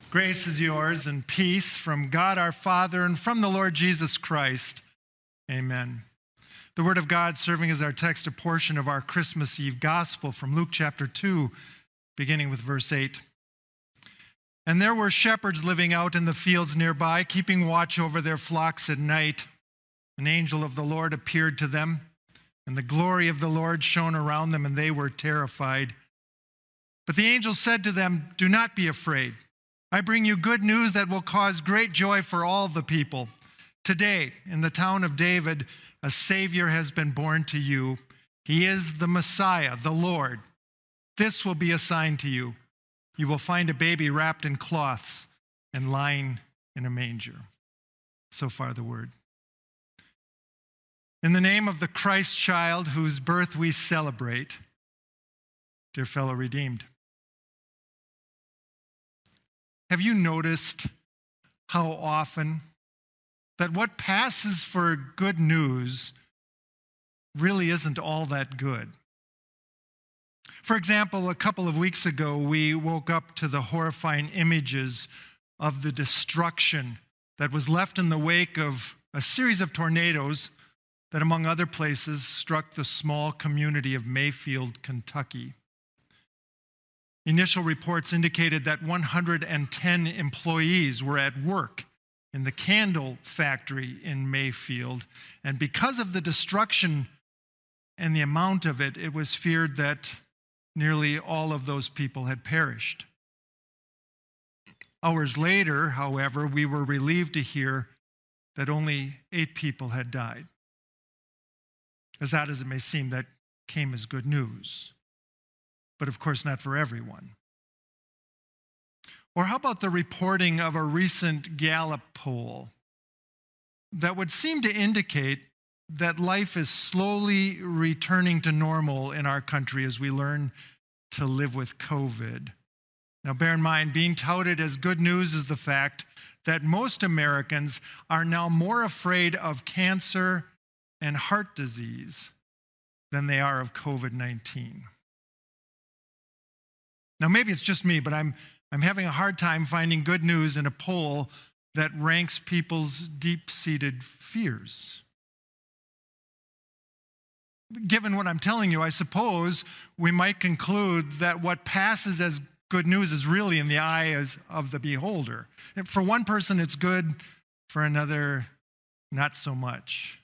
Grace is yours and peace from God our Father and from the Lord Jesus Christ. Amen. The Word of God serving as our text, a portion of our Christmas Eve gospel from Luke chapter 2, beginning with verse 8. And there were shepherds living out in the fields nearby, keeping watch over their flocks at night. An angel of the Lord appeared to them, and the glory of the Lord shone around them, and they were terrified. But the angel said to them, "Do not be afraid. I bring you good news that will cause great joy for all the people. Today, in the town of David, a Savior has been born to you. He is the Messiah, the Lord. This will be a sign to you. You will find a baby wrapped in cloths and lying in a manger." So far the word. In the name of the Christ child whose birth we celebrate, dear fellow redeemed, have you noticed how often that what passes for good news really isn't all that good? For example, a couple of weeks ago, we woke up to the horrifying images of the destruction that was left in the wake of a series of tornadoes that, among other places, struck the small community of Mayfield, Kentucky. Initial reports indicated that 110 employees were at work in the candle factory in Mayfield, and because of the destruction and the amount of it, it was feared that nearly all of those people had perished. Hours later, however, we were relieved to hear that only 8 people had died. As odd as it may seem, that came as good news. But of course not for everyone. Or how about the reporting of a recent Gallup poll that would seem to indicate that life is slowly returning to normal in our country as we learn to live with COVID. Now bear in mind, being touted as good news is the fact that most Americans are now more afraid of cancer and heart disease than they are of COVID-19. Now, maybe it's just me, but I'm having a hard time finding good news in a poll that ranks people's deep-seated fears. Given what I'm telling you, I suppose we might conclude that what passes as good news is really in the eyes of the beholder. And for one person, it's good. For another, not so much.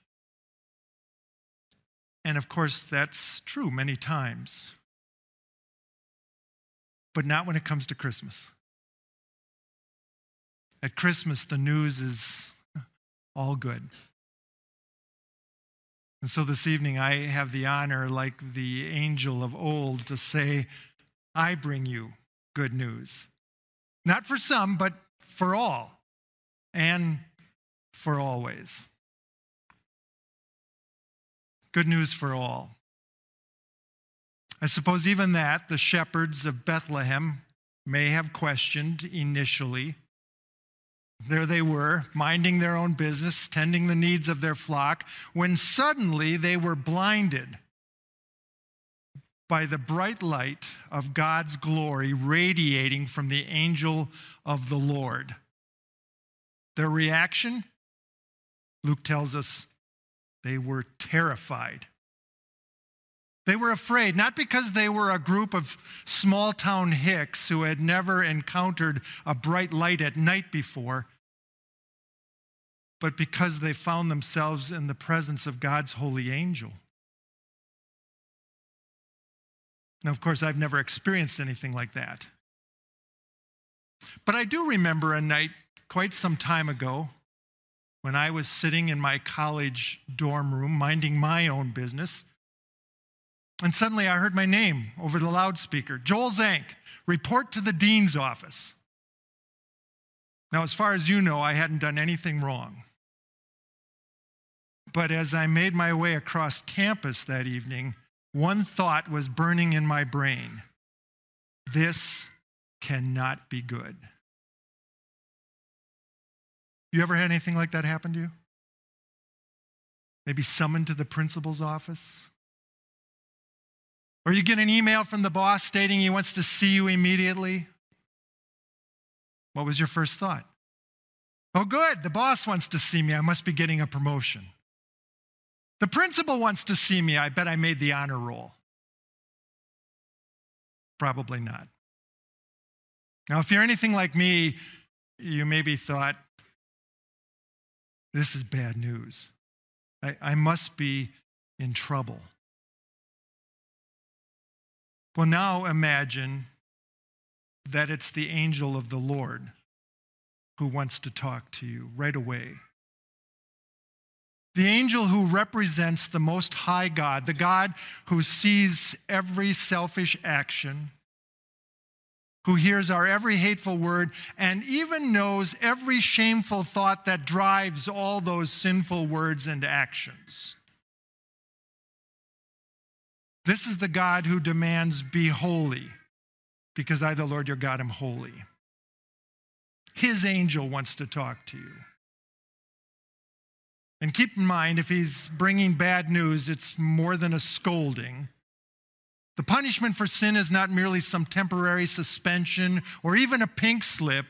And of course, that's true many times. But not when it comes to Christmas. At Christmas, the news is all good. And so this evening, I have the honor, like the angel of old, to say, I bring you good news. Not for some, but for all, and for always. Good news for all. I suppose even that the shepherds of Bethlehem may have questioned initially. There they were, minding their own business, tending the needs of their flock, when suddenly they were blinded by the bright light of God's glory radiating from the angel of the Lord. Their reaction? Luke tells us they were terrified. They were afraid, not because they were a group of small-town hicks who had never encountered a bright light at night before, but because they found themselves in the presence of God's holy angel. Now, of course, I've never experienced anything like that. But I do remember a night quite some time ago when I was sitting in my college dorm room, minding my own business, and suddenly I heard my name over the loudspeaker. Joel Zank, report to the dean's office. Now, as far as you know, I hadn't done anything wrong. But as I made my way across campus that evening, one thought was burning in my brain. This cannot be good. You ever had anything like that happen to you? Maybe summoned to the principal's office? Or you get an email from the boss stating he wants to see you immediately? What was your first thought? Oh, good, the boss wants to see me. I must be getting a promotion. The principal wants to see me. I bet I made the honor roll. Probably not. Now, if you're anything like me, you maybe thought, this is bad news. I must be in trouble. Well, now imagine that it's the angel of the Lord who wants to talk to you right away. The angel who represents the Most High God, the God who sees every selfish action, who hears our every hateful word, and even knows every shameful thought that drives all those sinful words and actions. This is the God who demands, be holy, because I, the Lord your God, am holy. His angel wants to talk to you. And keep in mind, if he's bringing bad news, it's more than a scolding. The punishment for sin is not merely some temporary suspension or even a pink slip.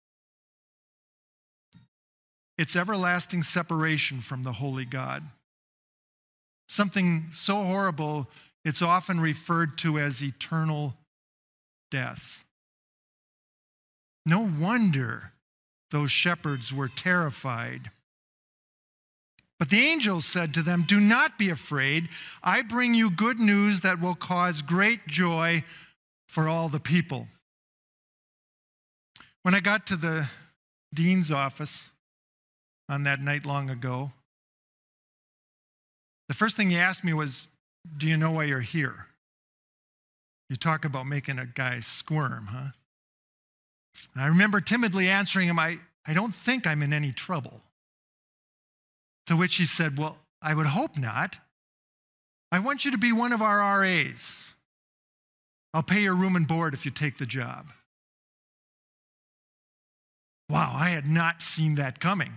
It's everlasting separation from the holy God. Something so horrible, it's often referred to as eternal death. No wonder those shepherds were terrified. But the angel said to them, do not be afraid. I bring you good news that will cause great joy for all the people. When I got to the dean's office on that night long ago, the first thing he asked me was, do you know why you're here? You talk about making a guy squirm, huh? And I remember timidly answering him, I don't think I'm in any trouble. To which he said, well, I would hope not. I want you to be one of our RAs. I'll pay your room and board if you take the job. Wow, I had not seen that coming.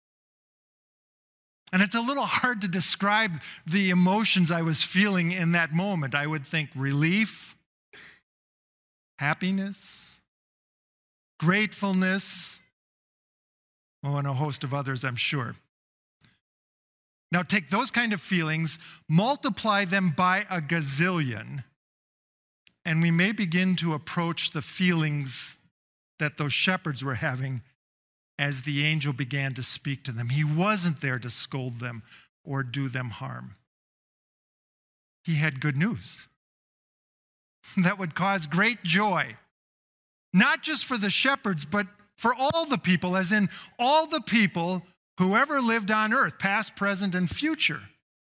And it's a little hard to describe the emotions I was feeling in that moment. I would think relief, happiness, gratefulness, and a host of others, I'm sure. Now take those kind of feelings, multiply them by a gazillion, and we may begin to approach the feelings that those shepherds were having as the angel began to speak to them. He wasn't there to scold them or do them harm. He had good news that would cause great joy, not just for the shepherds, but for all the people, as in all the people who ever lived on earth, past, present, and future.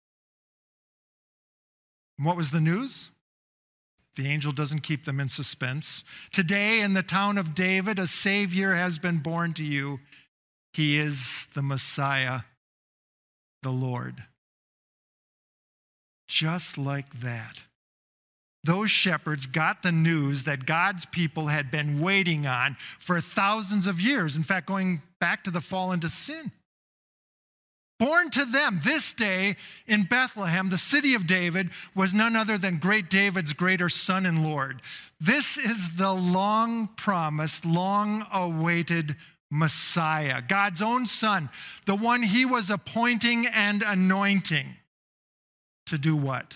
And what was the news? The angel doesn't keep them in suspense. Today in the town of David, a Savior has been born to you. He is the Messiah, the Lord. Just like that, those shepherds got the news that God's people had been waiting on for thousands of years. In fact, going back to the fall into sin. Born to them this day in Bethlehem, the city of David, was none other than great David's greater son and Lord. This is the long-promised, long-awaited Messiah, God's own son, the one he was appointing and anointing to do what?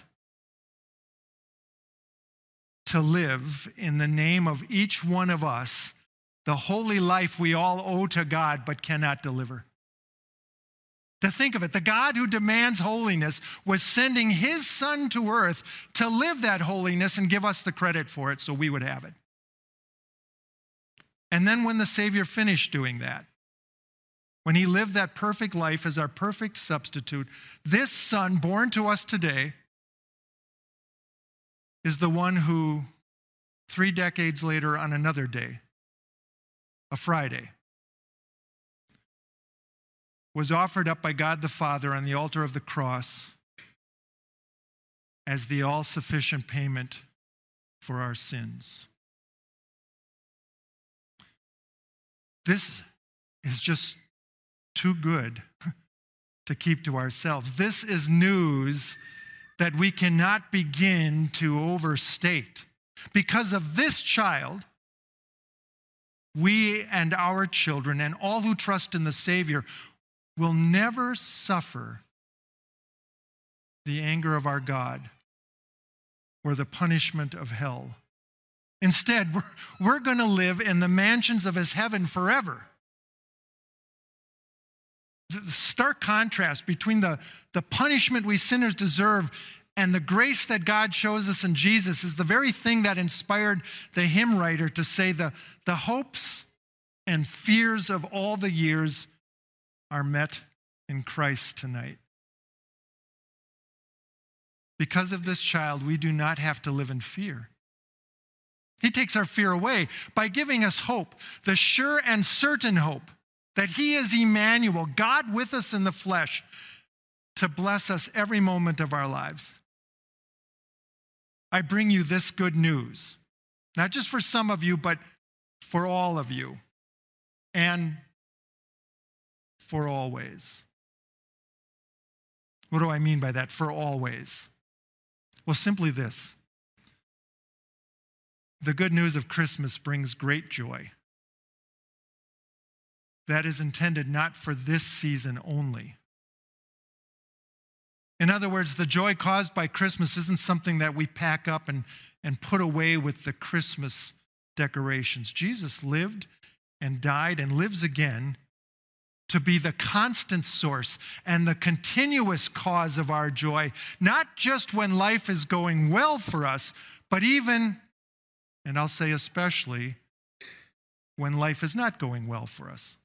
To live in the name of each one of us, the holy life we all owe to God but cannot deliver. To think of it, the God who demands holiness was sending his son to earth to live that holiness and give us the credit for it so we would have it. And then when the Savior finished doing that, when he lived that perfect life as our perfect substitute, this son born to us today is the one who 3 decades later on another day, a Friday, was offered up by God the Father on the altar of the cross as the all-sufficient payment for our sins. This is just too good to keep to ourselves. This is news that we cannot begin to overstate. Because of this child, we and our children and all who trust in the Savior will never suffer the anger of our God or the punishment of hell. Instead, we're going to live in the mansions of his heaven forever. The stark contrast between the punishment we sinners deserve and the grace that God shows us in Jesus is the very thing that inspired the hymn writer to say the hopes and fears of all the years are met in Christ tonight. Because of this child, we do not have to live in fear. He takes our fear away by giving us hope, the sure and certain hope that he is Emmanuel, God with us in the flesh, to bless us every moment of our lives. I bring you this good news, not just for some of you, but for all of you, and for always. What do I mean by that, for always? Well, simply this. The good news of Christmas brings great joy. That is intended not for this season only. In other words, the joy caused by Christmas isn't something that we pack up and put away with the Christmas decorations. Jesus lived and died and lives again to be the constant source and the continuous cause of our joy, not just when life is going well for us, but even, and I'll say especially, when life is not going well for us.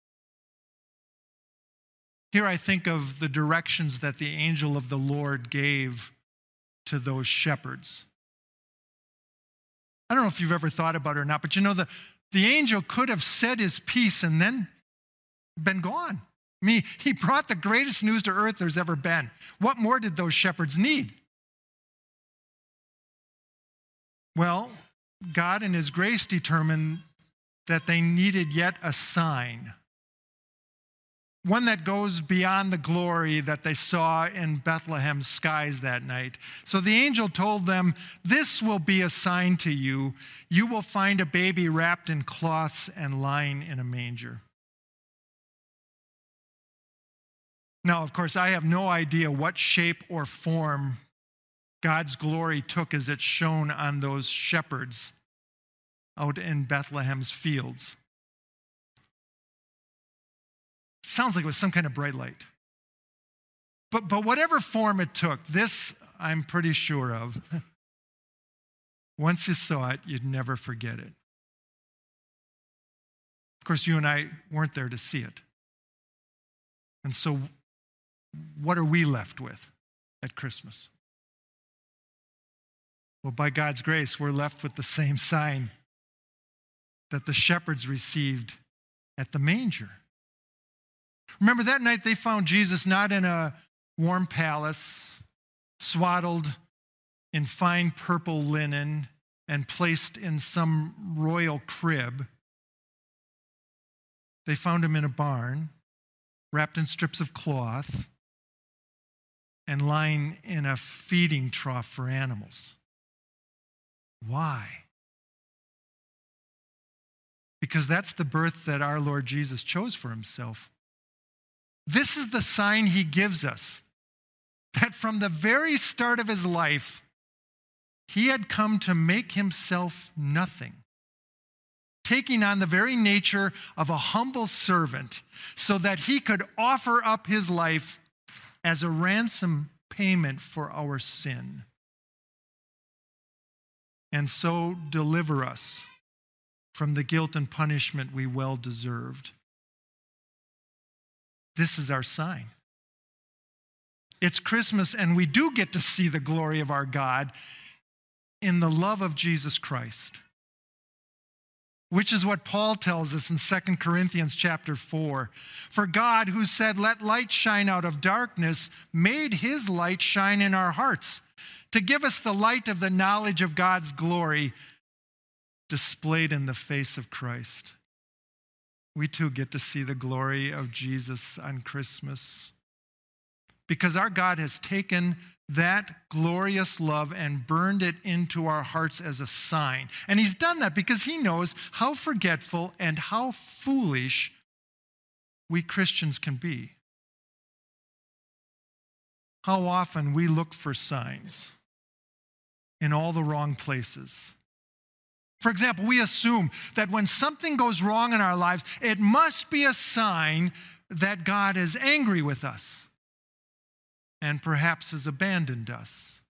Here I think of the directions that the angel of the Lord gave to those shepherds. I don't know if you've ever thought about it or not, but you know, the angel could have said his piece and then been gone. I mean, he brought the greatest news to earth there's ever been. What more did those shepherds need? Well, God in his grace determined that they needed yet a sign. One that goes beyond the glory that they saw in Bethlehem's skies that night. So the angel told them, "This will be a sign to you. You will find a baby wrapped in cloths and lying in a manger." Now, of course, I have no idea what shape or form God's glory took as it shone on those shepherds out in Bethlehem's fields. Sounds like it was some kind of bright light. But whatever form it took, this I'm pretty sure of. Once you saw it, you'd never forget it. Of course, you and I weren't there to see it. And so what are we left with at Christmas? Well, by God's grace, we're left with the same sign that the shepherds received at the manger. Remember, that night they found Jesus not in a warm palace, swaddled in fine purple linen and placed in some royal crib. They found him in a barn, wrapped in strips of cloth, and lying in a feeding trough for animals. Why? Because that's the birth that our Lord Jesus chose for himself. This is the sign he gives us, that from the very start of his life, he had come to make himself nothing, taking on the very nature of a humble servant so that he could offer up his life as a ransom payment for our sin, and so deliver us from the guilt and punishment we well deserved. This is our sign. It's Christmas, and we do get to see the glory of our God in the love of Jesus Christ, which is what Paul tells us in 2 Corinthians chapter 4. For God, who said, "Let light shine out of darkness," made his light shine in our hearts to give us the light of the knowledge of God's glory displayed in the face of Christ. We too get to see the glory of Jesus on Christmas, because our God has taken that glorious love and burned it into our hearts as a sign. And he's done that because he knows how forgetful and how foolish we Christians can be. How often we look for signs in all the wrong places. For example, we assume that when something goes wrong in our lives, it must be a sign that God is angry with us and perhaps has abandoned us.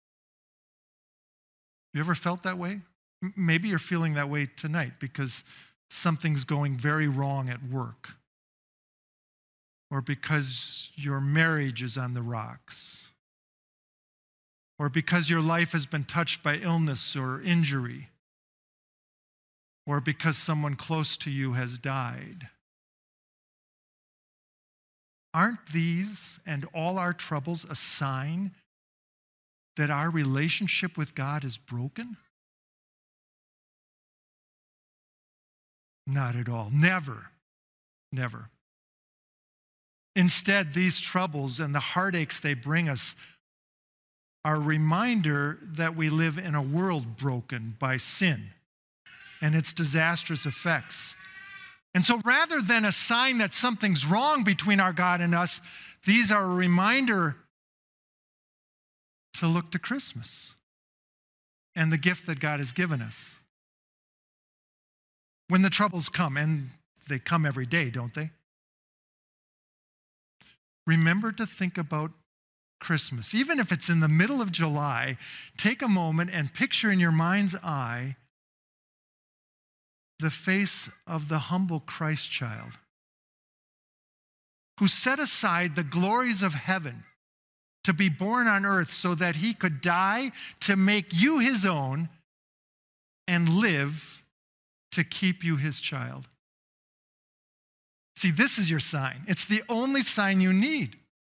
You ever felt that way? Maybe you're feeling that way tonight because something's going very wrong at work, or because your marriage is on the rocks, or because your life has been touched by illness or injury, or because someone close to you has died. Aren't these and all our troubles a sign that our relationship with God is broken? Not at all. Never. Never. Instead, these troubles and the heartaches they bring us are a reminder that we live in a world broken by sin and its disastrous effects. And so rather than a sign that something's wrong between our God and us, these are a reminder to look to Christmas and the gift that God has given us. When the troubles come, and they come every day, don't they? Remember to think about Christmas. Even if it's in the middle of July, take a moment and picture in your mind's eye the face of the humble Christ child who set aside the glories of heaven to be born on earth so that he could die to make you his own and live to keep you his child. See, this is your sign. It's the only sign you need.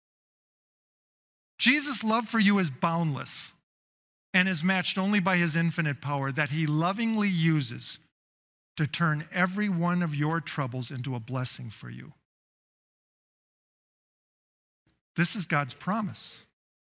Jesus' love for you is boundless and is matched only by his infinite power that he lovingly uses to turn every one of your troubles into a blessing for you. This is God's promise.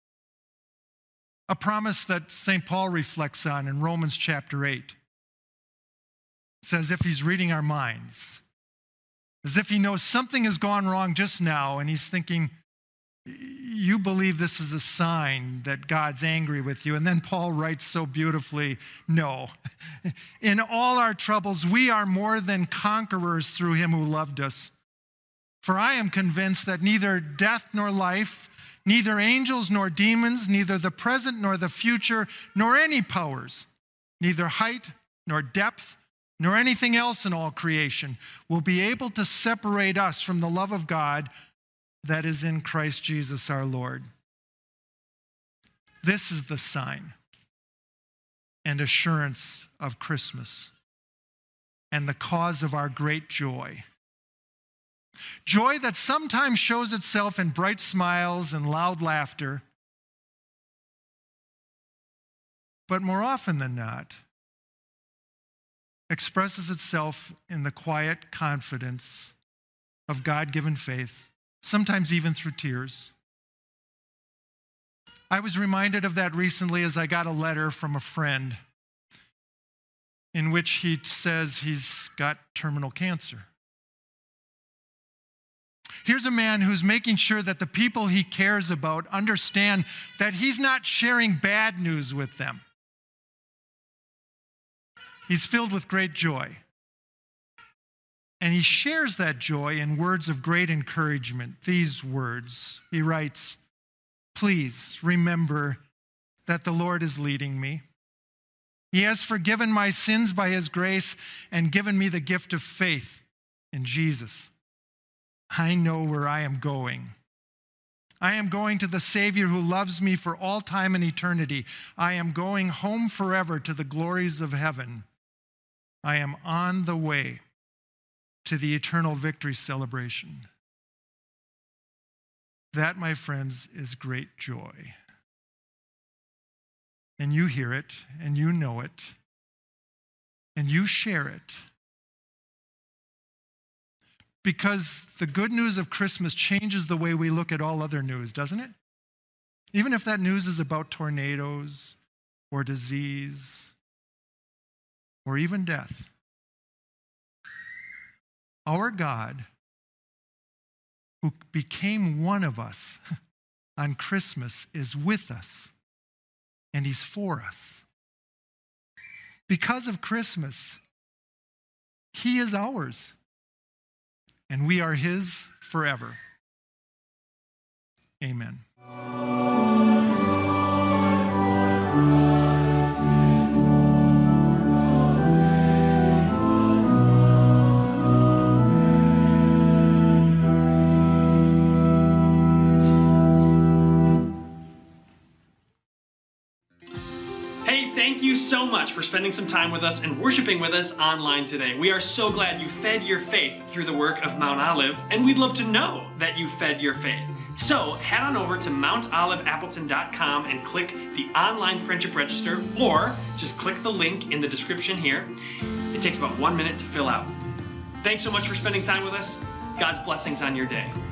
A promise that St. Paul reflects on in Romans chapter 8. It's as if he's reading our minds, as if he knows something has gone wrong just now, and he's thinking, you believe this is a sign that God's angry with you. And then Paul writes so beautifully, no. In all our troubles, we are more than conquerors through him who loved us. For I am convinced that neither death nor life, neither angels nor demons, neither the present nor the future, nor any powers, neither height nor depth, nor anything else in all creation will be able to separate us from the love of God that is in Christ Jesus our Lord. This is the sign and assurance of Christmas and the cause of our great joy. Joy that sometimes shows itself in bright smiles and loud laughter, but more often than not, expresses itself in the quiet confidence of God-given faith, sometimes even through tears. I was reminded of that recently as I got a letter from a friend in which he says he's got terminal cancer. Here's a man who's making sure that the people he cares about understand that he's not sharing bad news with them. He's filled with great joy. And he shares that joy in words of great encouragement. These words, he writes, "Please remember that the Lord is leading me. He has forgiven my sins by his grace and given me the gift of faith in Jesus. I know where I am going. I am going to the Savior who loves me for all time and eternity. I am going home forever to the glories of heaven. I am on the way to the eternal victory celebration." That, my friends, is great joy. And you hear it, and you know it, and you share it. Because the good news of Christmas changes the way we look at all other news, doesn't it? even if that news is about tornadoes or disease or even death. Our God, who became one of us on Christmas, is with us, and he's for us. Because of Christmas, he is ours, and we are his forever. Amen. Thank you so much for spending some time with us and worshiping with us online today. We are so glad you fed your faith through the work of Mount Olive, and we'd love to know that you fed your faith. So head on over to mountoliveappleton.com and click the online friendship register, or just click the link in the description here. It takes about 1 minute to fill out. Thanks so much for spending time with us. God's blessings on your day.